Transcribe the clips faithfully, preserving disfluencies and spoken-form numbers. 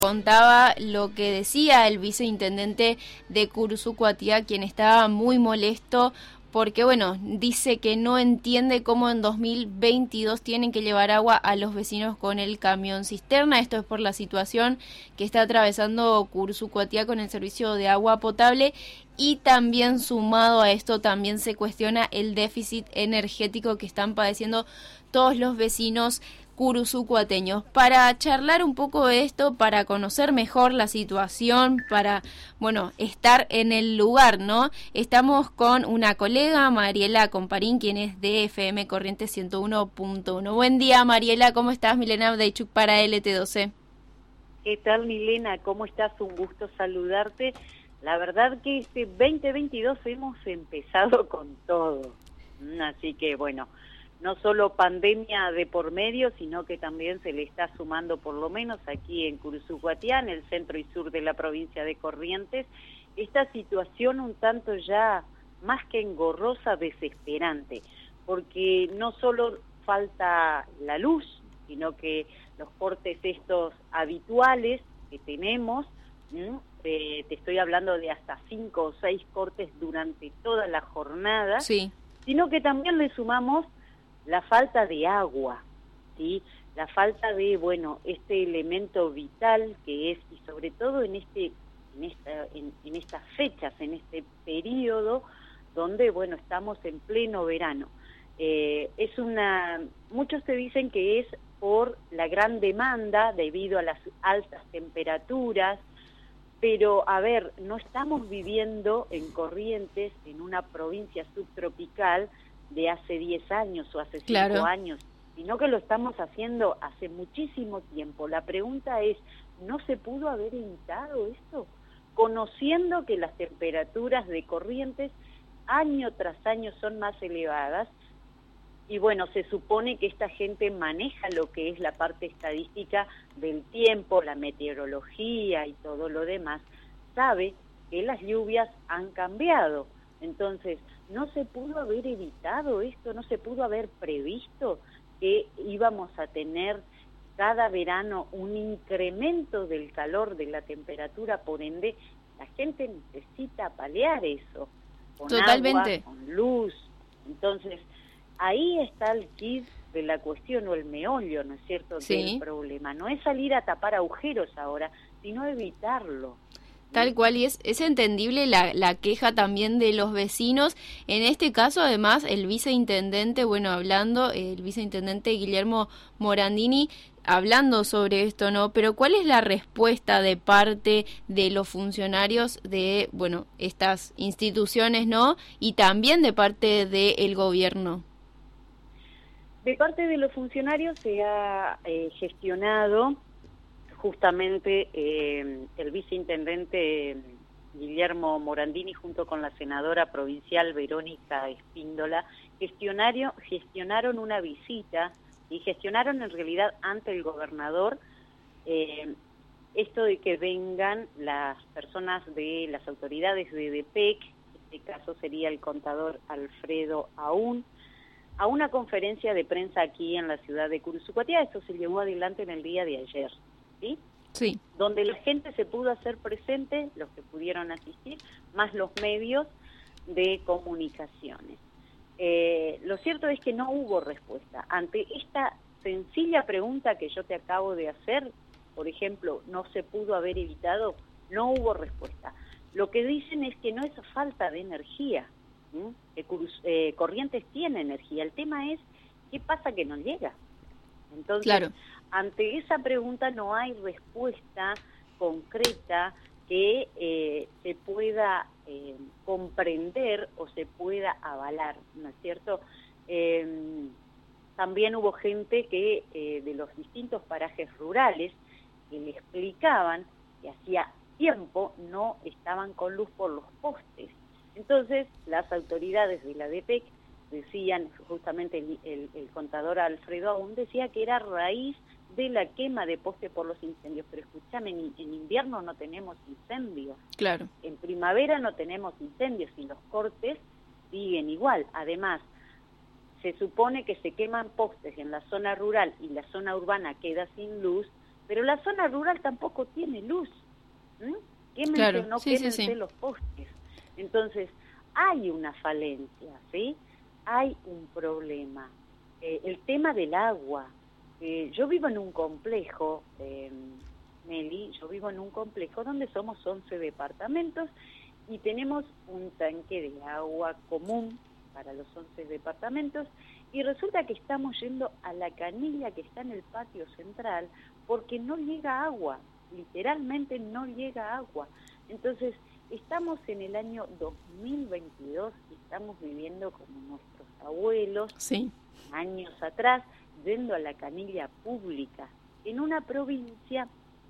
Contaba lo que decía el viceintendente de Cursucuatía, quien estaba muy molesto porque, bueno, dice que no entiende cómo en dos mil veintidós tienen que llevar agua a los vecinos con el camión cisterna. Esto es por la situación que está atravesando Cursucuatía con el servicio de agua potable, y también sumado a esto también se cuestiona el déficit energético que están padeciendo todos los vecinos curuzucuateños. Para charlar un poco de esto, para conocer mejor la situación, para, bueno, estar en el lugar, ¿no? Estamos con una colega, Mariela Comparín, quien es de F M Corrientes ciento uno punto uno. Buen día, Mariela, ¿cómo estás? Milena Abdeichuk para L T doce. ¿Qué tal, Milena? ¿Cómo estás? Un gusto saludarte. La verdad que este veinte veintidós hemos empezado con todo, así que bueno, no solo pandemia de por medio, sino que también se le está sumando, por lo menos aquí en Cursucuatía, en el centro y sur de la provincia de Corrientes, esta situación un tanto ya más que engorrosa, desesperante, porque no solo falta la luz, sino que los cortes estos habituales que tenemos, eh, te estoy hablando de hasta cinco o seis cortes durante toda la jornada, sí, sino que también le sumamos la falta de agua, ¿sí? La falta de, bueno, este elemento vital que es, y sobre todo en este en esta en, en estas fechas, en este periodo donde, bueno, estamos en pleno verano. Eh, es una, muchos te dicen que es por la gran demanda debido a las altas temperaturas, pero a ver, no estamos viviendo en Corrientes, en una provincia subtropical de hace diez años o hace cinco claro. años, sino que lo estamos haciendo hace muchísimo tiempo. La pregunta es, ¿no se pudo haber evitado esto? Conociendo que las temperaturas de Corrientes año tras año son más elevadas, y bueno, se supone que esta gente maneja lo que es la parte estadística del tiempo, la meteorología y todo lo demás, sabe que las lluvias han cambiado. Entonces, ¿no se pudo haber evitado esto? ¿No se pudo haber previsto que íbamos a tener cada verano un incremento del calor, de la temperatura? Por ende, la gente necesita paliar eso, con Totalmente. agua, con luz. Entonces, ahí está el kit de la cuestión, o el meollo, ¿no es cierto?, sí, del problema. No es salir a tapar agujeros ahora, sino evitarlo. Tal cual, y es, es entendible la, la queja también de los vecinos. En este caso, además, el viceintendente, bueno, hablando, el viceintendente Guillermo Morandini, hablando sobre esto, ¿no? Pero ¿cuál es la respuesta de parte de los funcionarios de, bueno, estas instituciones, ¿no? Y también de parte del gobierno. De parte de los funcionarios se ha eh, gestionado justamente eh, el viceintendente Guillermo Morandini junto con la senadora provincial Verónica Espíndola gestionaron, gestionaron una visita y gestionaron en realidad ante el gobernador eh, esto de que vengan las personas de las autoridades de D P E C, en este caso sería el contador Alfredo Aún, a una conferencia de prensa aquí en la ciudad de Cursucuatía. Esto se llevó adelante en el día de ayer, ¿sí? Sí. Donde la gente se pudo hacer presente, los que pudieron asistir, más los medios de comunicaciones. Eh, lo cierto es que no hubo respuesta. Ante esta sencilla pregunta que yo te acabo de hacer, por ejemplo, ¿no se pudo haber evitado? No hubo respuesta. Lo que dicen es que no es falta de energía. ¿Mm? Eh, eh, Corrientes tiene energía. El tema es, ¿qué pasa que no llega? Entonces, claro. Ante esa pregunta no hay respuesta concreta que eh, se pueda eh, comprender o se pueda avalar, ¿no es cierto? Eh, también hubo gente que eh, de los distintos parajes rurales que le explicaban que hacía tiempo no estaban con luz por los postes. Entonces, las autoridades de la D P E C decían, justamente el, el, el contador Alfredo Aún decía que era raíz de la quema de poste por los incendios. Pero escúchame, en, en invierno no tenemos incendios. Claro. En primavera no tenemos incendios y los cortes siguen igual. Además, se supone que se queman postes en la zona rural y la zona urbana queda sin luz, pero la zona rural tampoco tiene luz. ¿Mm? Quémense Claro, o no sí, sí, quémense sí. los postes. Entonces, hay una falencia, ¿sí? Hay un problema. Eh, el tema del agua. Eh, yo vivo en un complejo, eh, Meli, yo vivo en un complejo donde somos once departamentos y tenemos un tanque de agua común para los once departamentos, y resulta que estamos yendo a la canilla que está en el patio central porque no llega agua, literalmente no llega agua. Entonces, estamos en el año dos mil veintidós y estamos viviendo como nuestros abuelos, Sí. años atrás, yendo a la canilla pública, en una provincia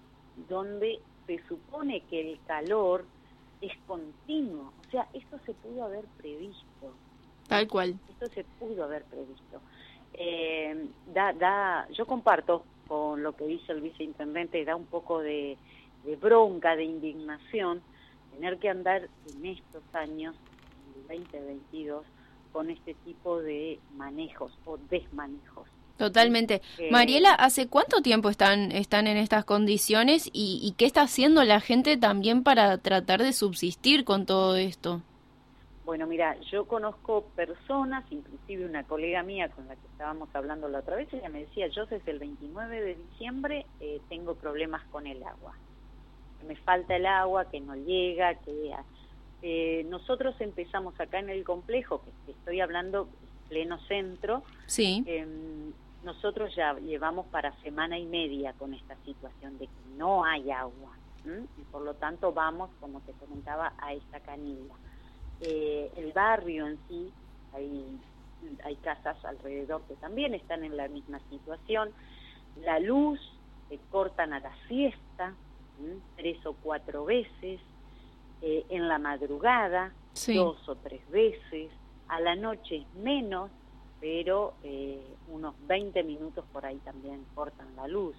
donde se supone que el calor es continuo. O sea, esto se pudo haber previsto. Tal cual. Esto se pudo haber previsto. Eh, da, da, yo comparto con lo que dice el viceintendente, da un poco de, de bronca, de indignación, tener que andar en estos años, en el veinte veintidós, con este tipo de manejos o desmanejos. Totalmente. Eh, Mariela, ¿hace cuánto tiempo están, están en estas condiciones y, y qué está haciendo la gente también para tratar de subsistir con todo esto? Bueno, mira, yo conozco personas, inclusive una colega mía con la que estábamos hablando la otra vez, ella me decía, yo desde el veintinueve de diciembre eh, tengo problemas con el agua. Me falta el agua, que no llega, que... Eh, nosotros empezamos acá en el complejo, que, que estoy hablando pleno centro, Sí. eh, nosotros ya llevamos para semana y media con esta situación de que no hay agua, ¿m? Y por lo tanto vamos, como te comentaba, a esta canilla. Eh, el barrio en sí, hay, hay casas alrededor que también están en la misma situación. La luz, se cortan a la siesta, ¿m? tres o cuatro veces, eh, en la madrugada, Sí. dos o tres veces, a la noche menos, pero eh, unos veinte minutos por ahí también cortan la luz.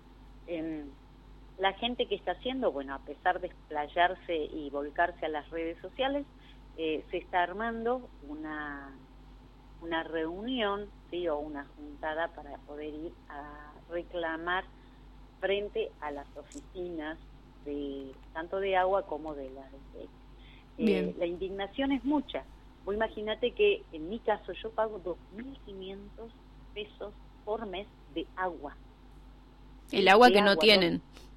Eh, la gente que está haciendo, bueno, a pesar de explayarse y volcarse a las redes sociales, eh, se está armando una, una reunión, ¿sí? O una juntada para poder ir a reclamar frente a las oficinas de tanto de agua como de la de eh, la indignación es mucha. Vos imagínate que en mi caso yo pago dos mil quinientos pesos por mes de agua. El agua de que agua, no tienen.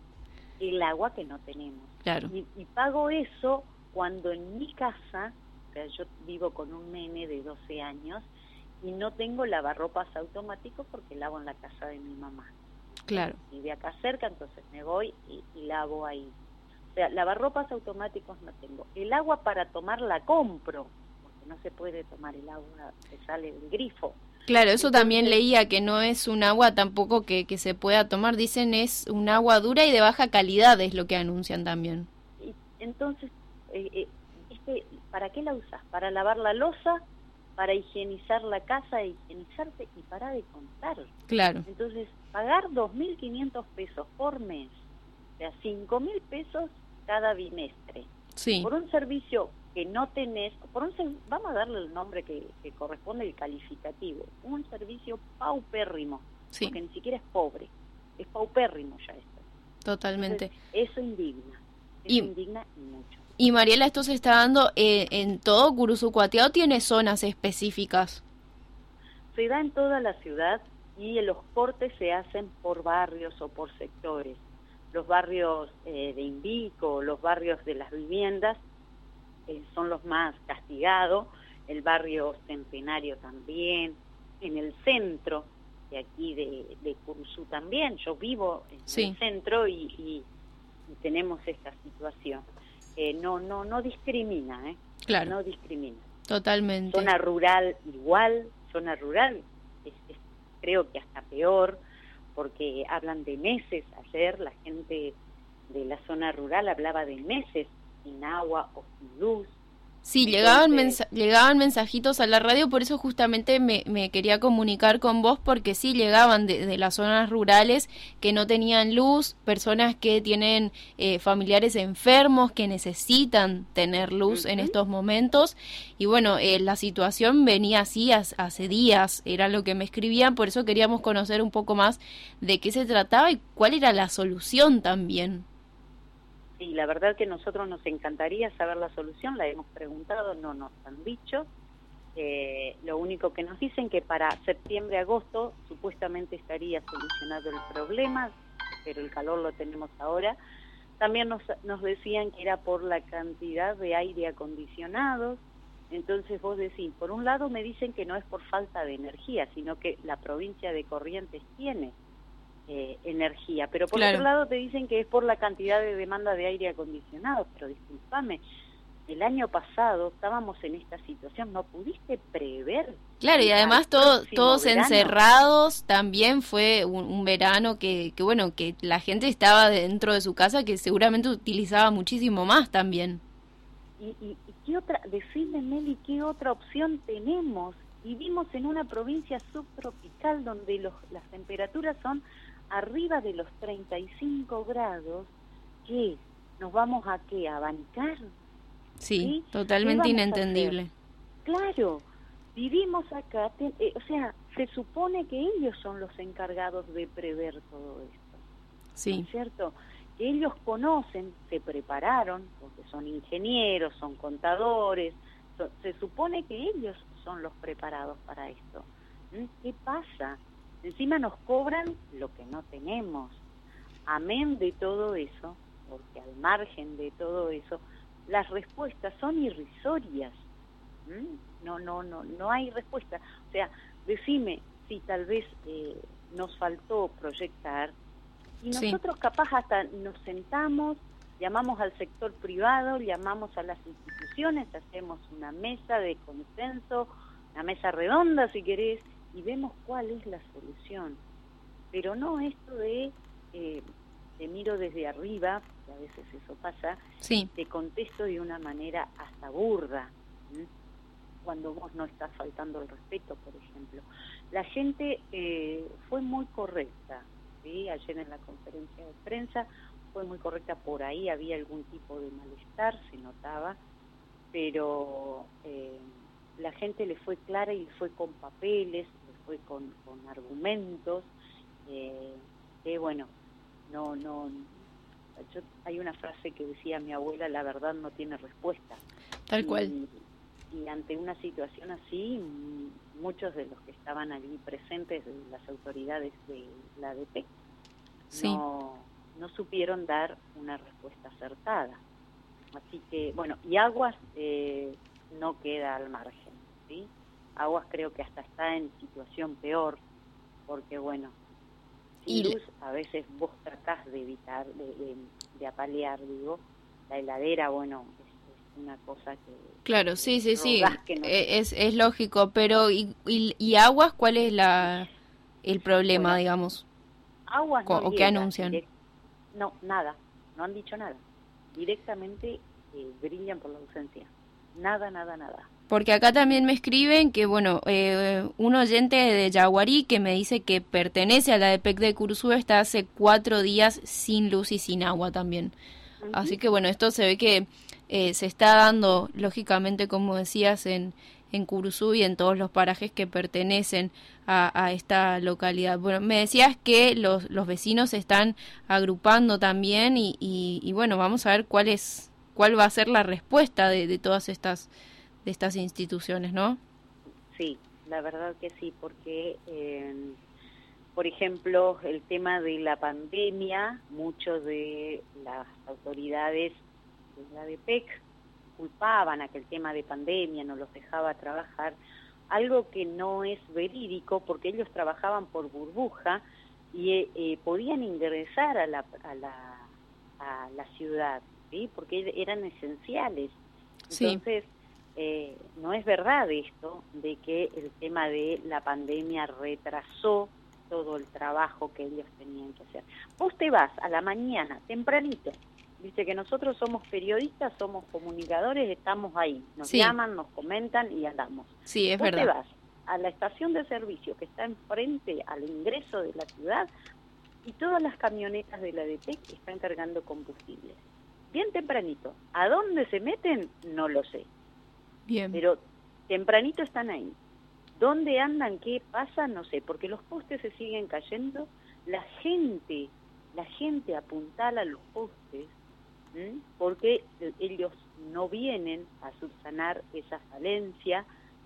El agua que no tenemos. Claro. Y, y pago eso cuando en mi casa, o sea, yo vivo con un nene de doce años y no tengo lavarropas automático porque lavo en la casa de mi mamá. Claro. Vive acá cerca, entonces me voy y, y lavo ahí. O sea, lavarropas automáticos no tengo. El agua para tomar la compro, porque no se puede tomar el agua que sale del grifo. Claro, eso Entonces, también leía, que no es un agua tampoco que, que se pueda tomar. Dicen es un agua dura y de baja calidad, es lo que anuncian también. Y entonces, eh, eh, este, ¿para qué la usas? ¿Para lavar la loza? ¿Para higienizar la casa, higienizarte? Y para de contar. Claro. Entonces, pagar dos mil quinientos pesos por mes, o sea, cinco mil pesos cada bimestre, Sí. por un servicio que no tenés, por un vamos a darle el nombre que, que corresponde, el calificativo, un servicio paupérrimo, Sí. porque ni siquiera es pobre, es paupérrimo ya esto. Totalmente. Entonces, eso indigna, eso Y, indigna y mucho. Y Mariela, ¿esto se está dando eh, en todo Curuzucuatiá o tiene zonas específicas? Se da en toda la ciudad y los cortes se hacen por barrios o por sectores. Los barrios eh, de Invico, los barrios de las viviendas eh, son los más castigados, el barrio Centenario también, en el centro de aquí de, de Curuzú también. Yo vivo en Sí. el centro y, y, y tenemos esta situación. Eh, no, no, no discrimina, ¿eh? Claro. No discrimina. Totalmente. Zona rural igual, zona rural es, es, creo que hasta peor, porque hablan de meses. Ayer la gente de la zona rural hablaba de meses sin agua o sin luz. Sí, llegaban, mensa llegaban mensajitos a la radio, por eso justamente me, me quería comunicar con vos, porque sí llegaban de, de las zonas rurales que no tenían luz, personas que tienen eh, familiares enfermos que necesitan tener luz uh-huh. en estos momentos, y bueno, eh, la situación venía así hace, hace días, era lo que me escribían, por eso queríamos conocer un poco más de qué se trataba y cuál era la solución también. Sí, la verdad que nosotros nos encantaría saber la solución, la hemos preguntado, no nos han dicho. Eh, lo único que nos dicen que para septiembre, agosto, supuestamente estaría solucionado el problema, pero el calor lo tenemos ahora. También nos, nos decían que era por la cantidad de aire acondicionado. Entonces vos decís, por un lado me dicen que no es por falta de energía, sino que la provincia de Corrientes tiene Eh, energía, pero por claro. otro lado te dicen que es por la cantidad de demanda de aire acondicionado, pero discúlpame, el año pasado estábamos en esta situación, ¿no pudiste prever? Claro, y además todo, todos verano? encerrados, también fue un, un verano que, que, bueno, que la gente estaba dentro de su casa, que seguramente utilizaba muchísimo más también. ¿Y, y, y qué otra, decime Meli, qué otra opción tenemos? Vivimos en una provincia subtropical donde los, las temperaturas son arriba de los treinta y cinco grados, ¿qué? ¿Nos vamos a qué? ¿A abanicar? Sí, ¿sí? Totalmente inentendible. Claro, vivimos acá, te, eh, o sea, se supone que ellos son los encargados de prever todo esto. Sí. ¿No es cierto? Que ellos conocen, se prepararon, porque son ingenieros, son contadores, so, se supone que ellos son los preparados para esto. ¿Mm? ¿Qué pasa? Encima nos cobran lo que no tenemos. Amén de todo eso, porque al margen de todo eso, las respuestas son irrisorias. ¿Mm? No, no, no, no hay respuesta. O sea, decime si tal vez eh, nos faltó proyectar y nosotros sí. capaz hasta nos sentamos, llamamos al sector privado, llamamos a las instituciones, hacemos una mesa de consenso, una mesa redonda si querés, y vemos cuál es la solución. Pero no esto de, eh, te miro desde arriba, que a veces eso pasa, sí. te contesto de una manera hasta burda, ¿sí? Cuando vos no estás faltando el respeto, por ejemplo. La gente eh, fue muy correcta, ¿sí? Ayer en la conferencia de prensa fue muy correcta, por ahí había algún tipo de malestar, se notaba, pero eh, la gente le fue clara y le fue con papeles, fue con, con argumentos, eh, que bueno, no, no, yo, hay una frase que decía mi abuela, la verdad no tiene respuesta. Tal y, cual. Y ante una situación así, muchos de los que estaban allí presentes, las autoridades de la A D P, sí. no, no supieron dar una respuesta acertada. Así que, bueno, y Aguas eh, no queda al margen, ¿sí? Aguas creo que hasta está en situación peor, porque bueno, sin luz a veces vos tratás de evitar, de, de, de apalear, digo, la heladera, bueno, es, es una cosa que... Claro, sí, sí, sí, no... es, es lógico, pero ¿y, y, y Aguas cuál es la el problema, bueno, digamos? Aguas no ¿O qué anuncian? Direct... No, nada, no han dicho nada. Directamente eh, brillan por la ausencia. Nada, nada, nada. Porque acá también me escriben que, bueno, eh, un oyente de Yaguarí que me dice que pertenece a la A D P E C de Curzú está hace cuatro días sin luz y sin agua también. Uh-huh. Así que, bueno, esto se ve que eh, se está dando, lógicamente, como decías, en, en Curzú y en todos los parajes que pertenecen a, a esta localidad. Bueno, me decías que los, los vecinos se están agrupando también y, y, y, bueno, vamos a ver cuál es, cuál va a ser la respuesta de, de todas estas... de estas instituciones, ¿no? Sí, la verdad que sí, porque, eh, por ejemplo, el tema de la pandemia, muchos de las autoridades de la A D P E C culpaban a que el tema de pandemia no los dejaba trabajar, algo que no es verídico, porque ellos trabajaban por burbuja y eh, podían ingresar a la, a la, a la ciudad, ¿sí? Porque eran esenciales. Entonces, sí. Eh, no es verdad esto de que el tema de la pandemia retrasó todo el trabajo que ellos tenían que hacer. Vos te vas a la mañana, tempranito, Dice que nosotros somos periodistas, somos comunicadores, estamos ahí. Nos sí. llaman, nos comentan y andamos. Sí, es Vos verdad. te vas a la estación de servicio que está enfrente al ingreso de la ciudad y todas las camionetas de la A D T están cargando combustibles. Bien tempranito. ¿A dónde se meten? No lo sé. Bien. Pero tempranito están ahí. ¿Dónde andan? ¿Qué pasa? No sé, porque los postes se siguen cayendo. La gente, la gente apuntala los postes, ¿m? Porque ellos no vienen a subsanar esa falencia.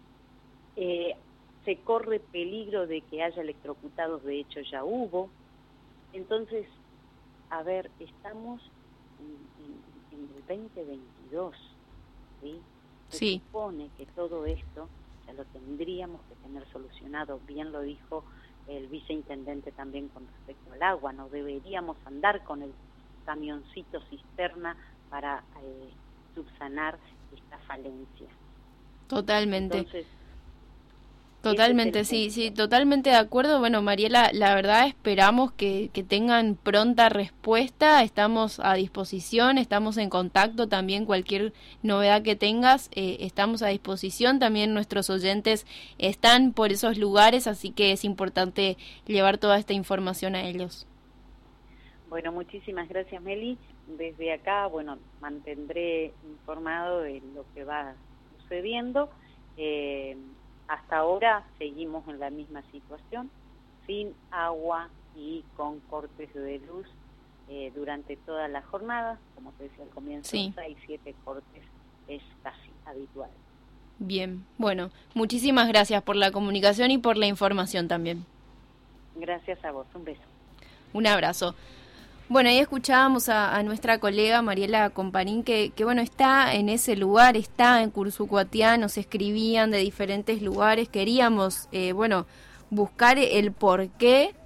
Eh, se corre peligro de que haya electrocutados, de hecho ya hubo. Entonces, a ver, estamos en, en, en el veinte veintidós, ¿sí? Se Sí. supone que todo esto ya lo tendríamos que tener solucionado, bien lo dijo el viceintendente también con respecto al agua, no deberíamos andar con el camioncito cisterna para eh, subsanar esta falencia. Totalmente. Entonces, Totalmente, sí, sí, totalmente de acuerdo. Bueno, Mariela, la verdad esperamos que, que tengan pronta respuesta, estamos a disposición, estamos en contacto también, cualquier novedad que tengas, eh, estamos a disposición, también nuestros oyentes están por esos lugares, así que es importante llevar toda esta información a ellos. Bueno, muchísimas gracias, Meli. Desde acá, bueno, mantendré informado de lo que va sucediendo. Eh, Hasta ahora seguimos en la misma situación, sin agua y con cortes de luz eh, durante toda la jornada. Como te decía al comienzo, sí. seis, siete cortes es casi habitual. Bien, bueno, muchísimas gracias por la comunicación y por la información también. Gracias a vos, un beso. Un abrazo. Bueno, ahí escuchábamos a, a nuestra colega Mariela Comparín, que, que bueno, está en ese lugar, está en Cursucuatiá, nos escribían de diferentes lugares, queríamos, eh, bueno, buscar el porqué